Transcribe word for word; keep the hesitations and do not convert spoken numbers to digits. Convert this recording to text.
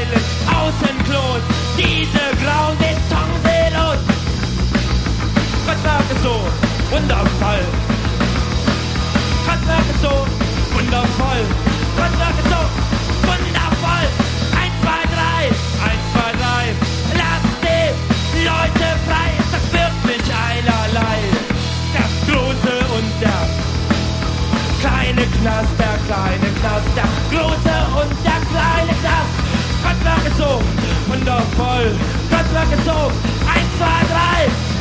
steilen Außenklos, diese grauen Betonsilos. Stadtwerke so wundervoll. Stadtwerke so wundervoll. Stadtwerke so wundervoll. Eins, zwei, drei, eins, zwei, drei. Lasst die Leute frei, das wird mich einerlei. Das große und der kleine Knast, der kleine Knast, der große und der kleine Knast. Stadtwerke so wundervoll. Stadtwerke so eins, zwei, drei.